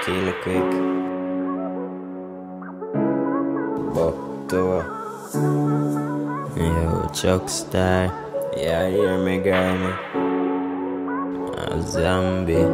Kill it quick. Buck door. Yo, Chuckstar. Yeah, hear me, girl. A zombie.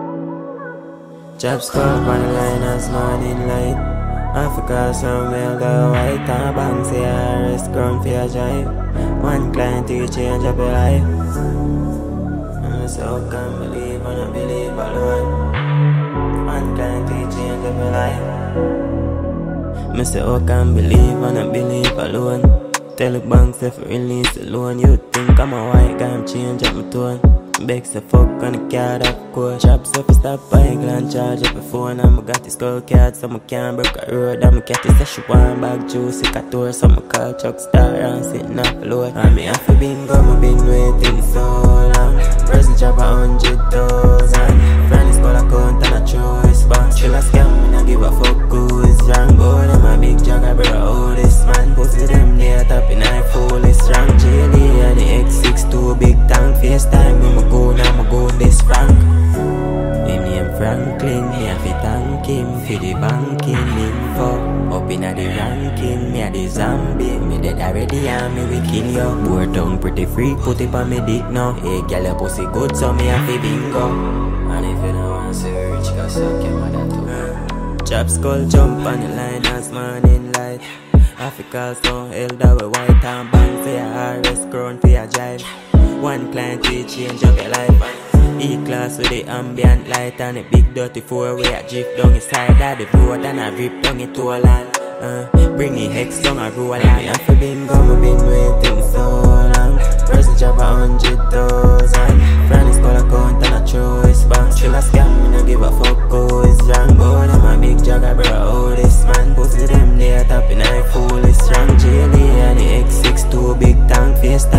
Chop skull on the line as morning light. Africa somewhere the white and bang say I rest ground for your drive. One client to change up your life. I'm so can't believe and I believe alone. One client to change up your life. Me say oh can't believe and I believe alone. Tell the banks if you release the loan. You think I'm a white guy, I'm change up my tone. Begs the fuck on the card of course. Chops if you stop buying and charge up your phone. And I got the skull card so I can't break a road. And I cat is a she want back juice, sick a tour. So I call Chuckstar and sitting off the load. And me have to bingo, I been waiting so long. Present job 100,000. Friend is called account and a choice bank. Still a scam, me not give a fuck who is wrong. Oh, them a big jug, I bring all this man. Pussy them there top in I fully strong. JD and the X62 big tank. FaceTime when I go now, I go this Frank. Him name Franklin, me have to thank him for the banking info. Up in the ranking, me a the zombie. Me dead already and me we kill you. Poor tongue pretty free, put it on me dick now. Hey girl your pussy good so me have to bingo. And if you don't want to see rich, cause suck your mother too. Chop skull jump on the line as morning light. Africa so held up with white and bang. Say a RS crown for your drive. One client to change up your life. E-class with the ambient light and a big dirty four-way a drift down the side of the road and a rip down it to a land. Bring the hex down a roll and me have to bingo, I been waiting so long. Present job 100,000. Friend is called account and a choice bank. Still a scam, me no give a fuck who is wrong. Oh, them a big jug, I brought all this man. Pussy them there top in I fully strong. JD and the X62 big tank. FaceTime